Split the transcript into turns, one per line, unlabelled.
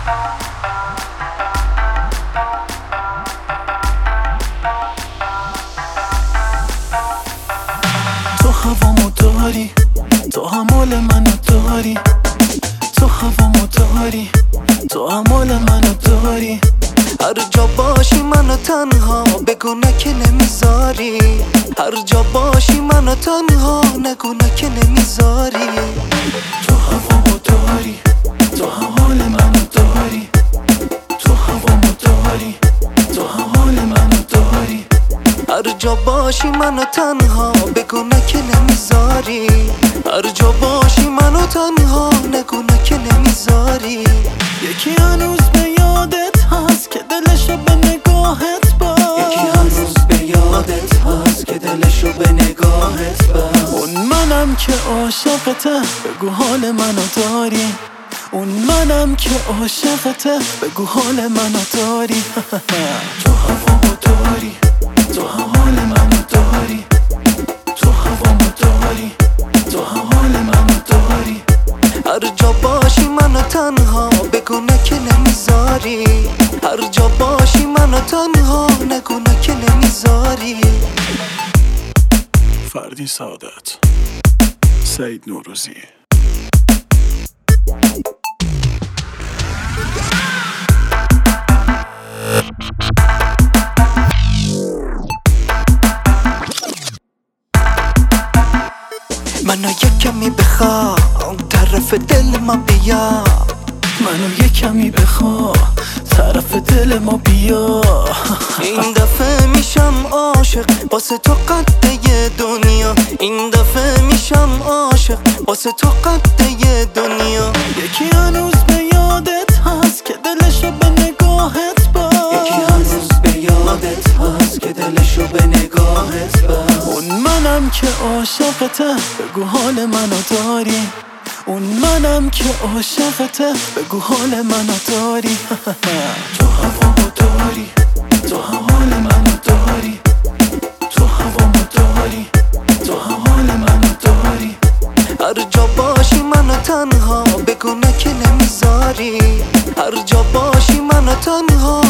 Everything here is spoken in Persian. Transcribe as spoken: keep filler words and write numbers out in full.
تو هوامو داری، تو همال منو داری، تو هوامو داری، تو همال منو داری.
هر جا باشی منو تنها بگو نه که نمیذاری، هر جا باشی منو تنها نگو نه که نمیذاری.
تو هوامو داری، تو همال منو داری، تو هوامو داری، تو همال منو داری.
هر جا باشی منو تنها بگو نه که نمیذاری، هر جا باشی منو تنها نگو نه که نمیذاری.
یکی هنوز به یادت هست که دلشو به نگاهت باز،
یکی هنوز به یادت هست که دلشو به نگاهت باز.
اون منم که عاشقته بگو حال منو داری، اون منم که عاشقته بگو حال منو داری. تو هوامو داری، تو حال منو داری، تو هوامو داری، تو حال منو داری.
هر جا باشی منو تنها بگو نه که نمیذاری، هر جا باشی منو تنها نگو نه که نمیذاری.
فردی سعادت، سعید نوروزی.
منو یک کمی بخوا طرف دل ما بیا،
منو یک کمی بخوا طرف دل ما بیا.
این دفعه میشم عاشق واسه تو قده دنیا، این دفعه میشم عاشق واسه تو قده دنیا.
یکی هنوز به یادت هست که دلشو به نگاهت باز،
یکی هنوز به یادت هست که دلشو به نگاهت باز.
اون منم که عاشقته بگو حال منو داری، اون منم که عاشقته بگو حال منو داری. تو هوامو داری، تو حال منو داری، تو هوامو داری، تو حال منو داری.
هر جا باشی منو تنها بگو نه که نمیذاری، هر جا باشی منو تنها